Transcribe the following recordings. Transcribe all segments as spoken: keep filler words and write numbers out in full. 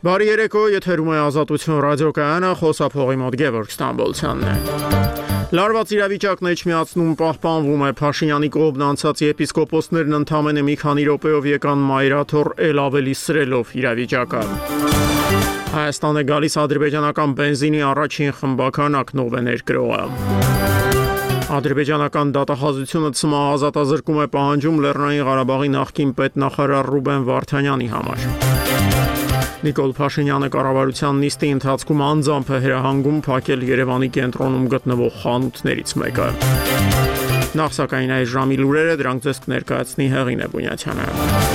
Բարի երեկո, եթերում է Ազատություն ռադիոկայանը, խոսափողի մոտ Գևորգ Ստամբոլցյանն է։ Լարված իրավիճակն էջմիածնում պահպանվում է Փաշինյանի կողմն անցած եպիսկոպոսներն ընդամենը մի քանի րոպեով եկան մայրաթոռ էլ ավելի սրելով իրավիճակը։ Հայաստան է գալիս ադրբեջանական բենզինի առաջին խմբականակն ով է ներկրողը։ Ադրբեջանական դատախազությունը ցմահ ազատազրկում է պահանջում Լեռնային Ղարաբաղի նախկին պետնախարար Ռուբեն Վարդանյանի համար։ Նիկոլ Փաշինյանը կառավարության նիստի ընթացքում անձամբ է հրահանգում փակել Երևանի կենտրոնում գտնվող խանութներից մեկը։ Նախ սակայն այս ժամի լուրերը, դրանք ձեզ կներկայացնի Հեղինե Բունյաթյանը։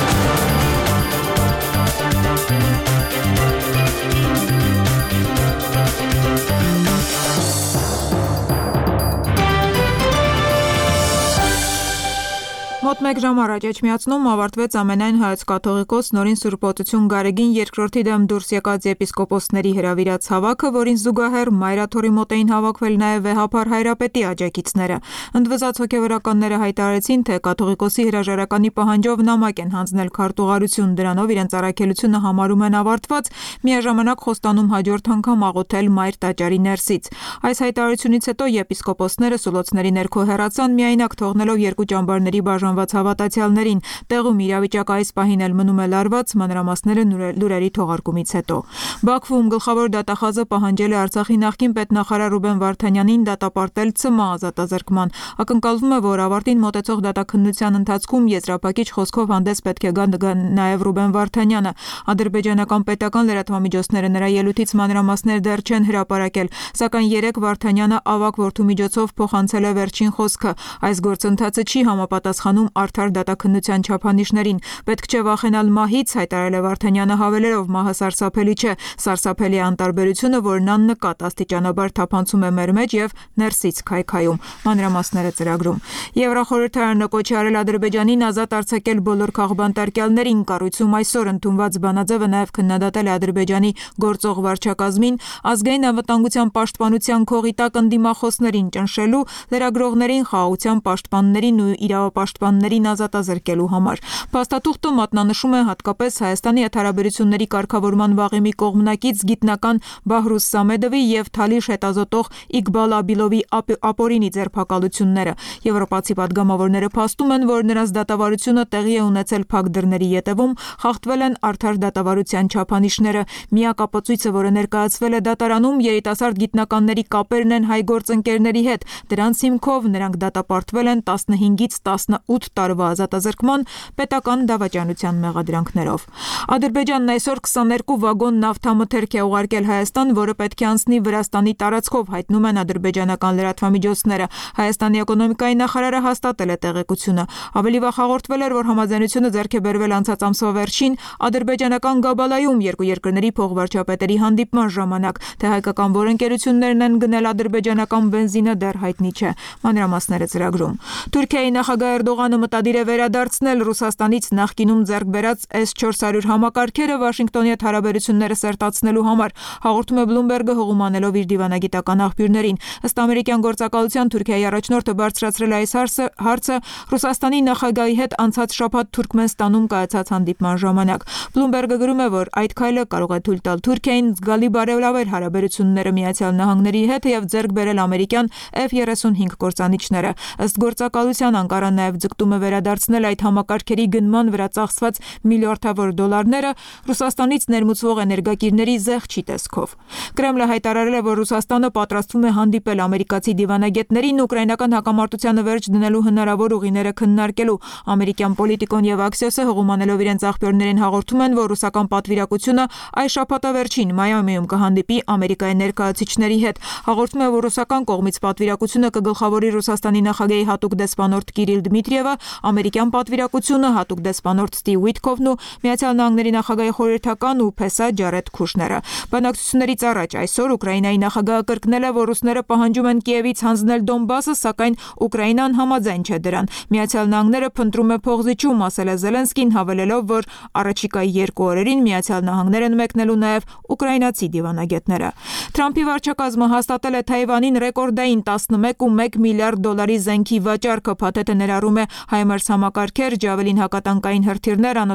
Մոտ մեկ ժամ առաջ էջմիածնում ավարտվեց ամենայն հայոց կաթողիկոս Նորին Սուրբ Օծություն Գարեգին երկրորդի դեմ դուրս եկած եպիսկոպոսների հրավիրած հավաքը, որին զուգահեռ մայրաթոռի մոտ էին հավաքվել նաև վեհափար Հայրապետի աջակիցները։ Ընդվզած հոգևորականները հայտարարեցին, թե կաթողիկոսի հրաժարականի պահանջով նամակ են հանձնել քարտուղարություն, դրանով իրենց առաքելությունը համարում են ավարտված, միաժամանակ խոստանում հաջորդ անգամ աղոթել Մայր տաճարի ներսից։ Այս հայտարարությունից հետո եպիսկոպոսները սուլոցների ներքո հեռացան, միայնակ թողնելով երկու ճամբարների բաժանված հավատացյալներին։ Տեղում իրավիճակը այս պահին էլ մնում է լարված, մանրամասները լուրերի թողարկումից հետո։ Բաքվում գլխավոր դատախազը պահանջել է Արցախի նախկին պետնախարար Ռուբեն Վարդանյանին դատապարտել ցմահ ազատազրկման։ Ակնկալվում է, որ ավարտին մոտեցող դատաքննության ընթացքում եզրափակիչ խոսքով հանդես պետք է գա նաև Ռուբեն Վարդանյանը։ Ադրբեջանական պետական լրատվամիջոցները նրա ելույթից մանրամասներ դեռ չեն հրապարակել, սակայն երեկ Վարդանյանը ավագ որդու միջոցով փոխանցել է վերջին խոսքը։ Այս գործընթացը չի համապատասխանում արդար դատաքննության չափանիշներին։ Պետք չէ վախենալ մահից, հայտարարել է Վարդանյանը, հավելելով՝ մահը սարսափելի չէ, սարսափելի է անտարբերությունը, որն աննկատ աստիճանաբար թափանցում է մեր մեջ եւ ներսից քայքայում։ Մանրամասները ծրագրում։ Եվրախորհրդարանը կոչ է արել Ադրբեջանին ազատ արձակել բոլոր քաղբանտարկյալներին։ Կառույցում այսօր ընդունված բանաձևը նաև քննադատել է Ադրբեջանի գործող վարչակազմին ազգային անվտանգության պաշտպանության քողի տակ ընդդիմախոսներին ճնշելու, լրագրողներին, խաղաղության պաշտպաններին ու իրավապաշտպաններին ազատազրկելու համար։ Փաստաթուղթը մատնանշում է հատկապես Հայաստանի հետ հարաբերությունների կարգավորման վաղեմի կողմնակից գիտնական Բահրուս Սամեդովի եւ Թալիշ հետազոտող Իկբալ Աբիլովի ապօրինի ձերբակալությունները։ Եվրոպացի պատգամավորները փաստում են, որ նրանց դատավարությունը տեղի է ունեցել փակ դռների ետևում, խախտվել են արդար դատավարության չափանիշները։ Միակ ապացույցը, որը ներկայացվել է դատարանում, երիտասարդ գիտնականների կապերն են հայ գործընկերների հետ։ Դրանց հիմքով նրանք դատապարտվել են տասնհինգից տասնութ տարվա ազատազրկման պետական դավաճանության մեղադրանքներով։ Ադրբեջանն այսօր քսաներկու վագոն նավթամթերք է ուղարկել Հայաստան, որը պետք է անցնի Վրաստանի տարածքով, հայտնում են ադրբեջանական լրատվամիջոցները։ Հայաստանի էկոնոմիկայի նախարարը հաստատել է տեղեկությունը։ Ավելի վաղ հաղորդվել էր, որ համաձայնությունը ձեռք է բերվել անցած ամսվա վերջին ադրբեջանական Գաբալայում երկու երկրների փոխվարչապետերի հանդիպման ժամանակ։ Թե հայկական որ ընկերություններն են գնել ադրբեջանական բենզինը, դեռ հայտնի չէ։ Մանրամասները ծրագրում։ Թուրքիայի նախագահ Էրդողանը մտադիր է վերադարձնել Ռուսաստանից նախկինում ձեռք բերած էս չորս հարյուր համակարգերը Վաշինգտոնի հետ հարաբերությունները սերտացնելու համար, հաղորդում է Բլումբերգը հողումանելով իր դիվանագիտական աղբյուրներին։ Ըստ ամերիկյան գործակալության Թուրքիայի առաջնորդը բարձրացրել է այս հարցը Ռուսաստանի նախագահի հետ անցած շաբաթ Թուրքմենստանում կայացած հանդիպման ժամանակ։ Բլումբերգը գրում է, որ այդ քայլը կարող է թույլ տալ Թուրքիային զգալի բարելավել հարաբերությունները Միացյալ Նահանգների հետ եւ ձեռք բերել ամերիկյան Էֆ երեսունհինգ կործանիչները։ Ըստ գործակալության Անկարան նաև ձգտում է վերադարձնել այդ համակարգերի գնման վրա ծախսված միլիարդավոր դոլարները Ռուսաստանից ներմուծվող էներգակիրների զեղչի տեսքով։ Կրեմլը հայտարարել է, որ Ռուսաստանը պատրաստվում է հանդիպել ամերիկացի դիվանագետներին ուկրաինական հակամարտությանը վերջ դնելու հնարավոր ուղիները քննարկելու։ Ամերիկյան Պոլիտիկոն եւ Axios-ը հողումանելով իրենց աղբյուրներին հաղորդում են, որ ռուսական պատվիրակությունը այս շաբաթավերջին Մայամիում կհանդիպի Ամերիկայի ներկայացուցիչների հետ։ Հաղորդում է, որ ռուսական կողմից պատվիրակությունը կգլխավորի Ռուսաստանի նախագահի հատուկ դեսպանորդ Կիրիլ Դմիտրիևը, ամերիկյան պատվիրակությունը հատուկ դեսպանորդ Ստիվ Ուիթքոֆն ու Միացյալ Նահանգների նախագահի խորհրդական ու փեսա Ջարեդ Քուշները։ Բանակցություններից առաջ այսօր Ուկրաինայի նախագահը կրկնել է, որ ռուսները պահանջում են Կիևից հանձնել Դոնբասը, սակայն Ուկրաինան համաձայն չէ դրան։ Միացյալ Նահանգները փնտրում է փողզիջում, ասել է Զելենսկին, հավելելով, որ առաջիկայի երկու օրերին Միացյալ Նահանգներ են մեկնելու նաև ուկրաինացի դիվանագետները։ Թրամփի վարչակազմը հաստատել է Թայվանին ռեկորդային տասնմեկ կόμμα մեկ միլիարդ դոլարի զենքի վաճառքը, փաթեթը ներառում է Հայմարս համակարգեր, Ջավելին հակատանկային հրթիռներ,